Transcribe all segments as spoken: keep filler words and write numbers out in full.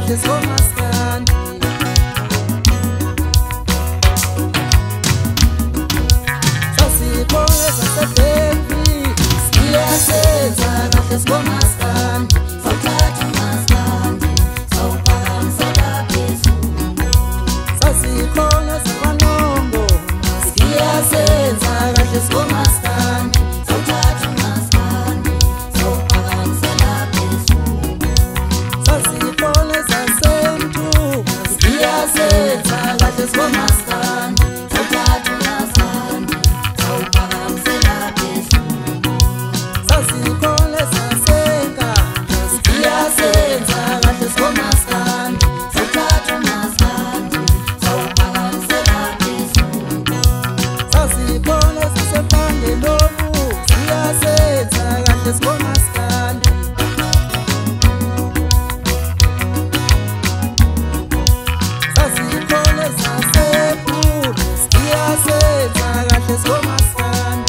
kahle skomaskandi. Sasikhona saseBenki, siyasenza kahle skomaskandi. Sawuthatha umaskandi, sawuphakamisa phezulu. Sasikhona sakwaNombo, siyasenza kahle skomaskandi. Sawuthatha umaskandi, sawuphakamisa phezulu. Sasikhona saseMtu, siyasenza kahle skomaskandi. Sawuthatha umaskandi, sawuphakamisa phezulu. Sasikhona saseNka, siyasenza kahle skomaskandi. Sawuthatha umaskandi, sawuphakamisa phezulu. Sasikhona saseMpandelovu, siyasenza kahle skomaskandi. Sasikhona sasePula, siyasenza kahle skomaskandi.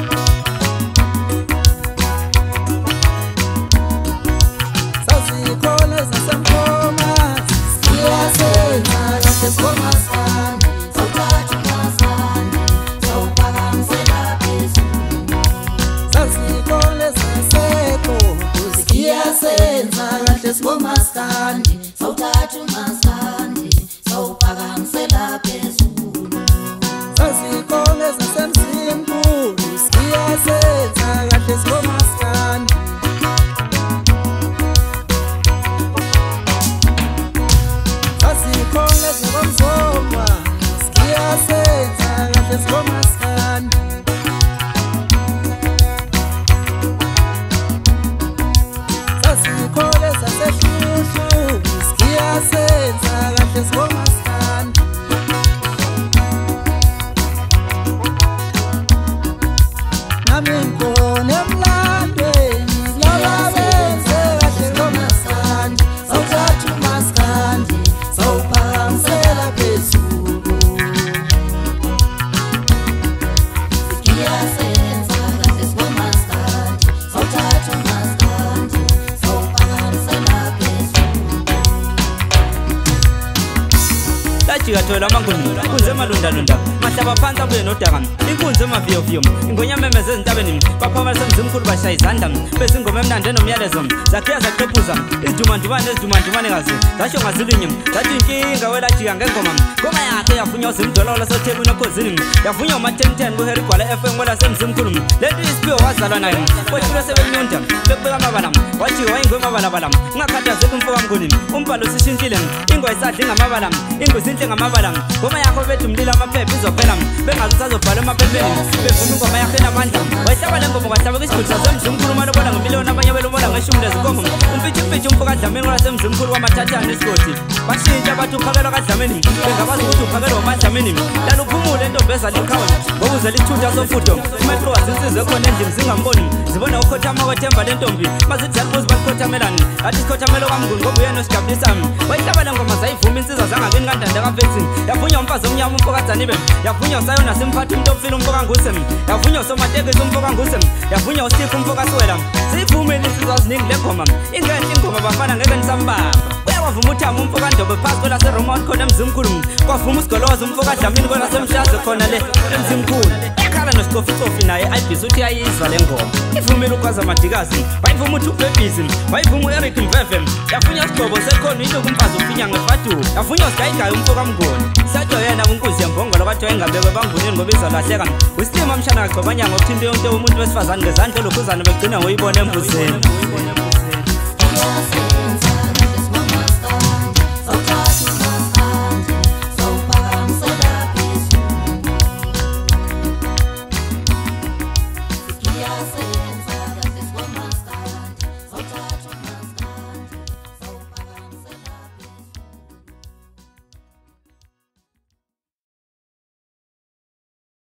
Sasikhona saseMkomazi, siyasenza kahle skomaskandi. Sawuthatha umaskandi, sawuphakamisa phezulu. Sasikhona saseGogo, siyasenza kahle skomaskandi. Sawuthatha umaskandi, sawuphakamisa phezulu. Sasikhona saseMzimkhulu, siyasenza kahle skomaskandi. Sasikhona sakwaMzomba, siyasenza kahle skomaskandi. Sasikhona saseHluhlu, siyasenza kahle skomaskandi. Nami ngikhona emlandweni, laba benze kahle skomaskandi. Sawuthatha umaskandi, sawuphakamisa phezulu. Siyasenza kahle skomaskandi. Sawuthatha umaskandi, sawuphakamisa phezulu. Lajika thola amanguni kunze malunda lunda mahlaba phansi abuye nodaka inkunzi emaviyo viyo ingonyama emeze ezintabeni baphawula semzimkhulu bashaya izandla bezingoma emnandi enomyalezo zakhiya zaqephuza izidumandumane ezidumandumane kazi zasho ngazilinye zathi inkinga welajika ngengoma ngoma yakhe yavunywa uzimdololo sothebuni ekhosini yavunywa uma-ten ten kuHarry Gwala F M wela semzimkhulu lento isiphiwo wazalwa nayo boshilo sebenyunda bekubeka amabala wajiwa wayingoma abalabala ungakhathazeki umfo kamnguni umbhalo usishintshile ingwa isadla ngamabala ingwe izinhle ngamabala ngoma yakho bethi umlilo amaphepha izophela bengazi usazobhala emaphepheni bevuma ingoma yakho enamandla wayihlaba le ngoma kwahlaba kwisigodi sasemzimkhulu umalobona ngemiliyoni abanye belobola ngeshumi lezinkomo umfitshimfitshi umfo kaDlamini welasemzimkhulu kwamathathana esigodi bashintsha bathi uphakelwa kaDlamini bengabazi ukuthi uphakelwa umaDlamini lalo uphumule entombeza likhawe ngokuze lithutha sofudo umetro wazinsize khona endlini zingamboni zibona ukhothama kwethemba lentombi bazithi yalibuzi balikhothamelani athi isikhothamelo kamnguni ngoba uyena osigablisami wayihlaba le ngoma zayivuma insizwa zangakini kandanda kavexi yavunywa umfazi omnyama umfo kaDzanibe yavunywa usayona simphathi umuntu ofile umfo kanguse yavunywa usomatekisi umfo kanguse yavunywa uStifu umfo kaSwela siyivumile insizwa ziningi le ngoma ingenhle ingoma bafana ngeke nisambamba uyawavuma uThamo umfo kaNdobe phasi kwelaseRomount khona emzimkhulu kwavuma usigolozi umfo kaDlamini kwelasemshazo khona le emzimkhulu ekhala nositoficofi naye ayibhisa uthi ayizwa le ngoma ivumile ukwazi amadikazi wayivuma uthi uBhebhizi wayivuma uEric Mveve yavunywa usigcobo sekhona iloku umfazi ufinya ngefatu yavunywa usigayigayi umfo kamnguni satsho yena kunkuzi yembongolo kwathi wayengabekwe bangunini ngoba izolahleka uStima amshana kagcobanyanga uthinte yonke umuntu wesifazane ngezandla lokhuzana begcina ngoyibona embuzeni.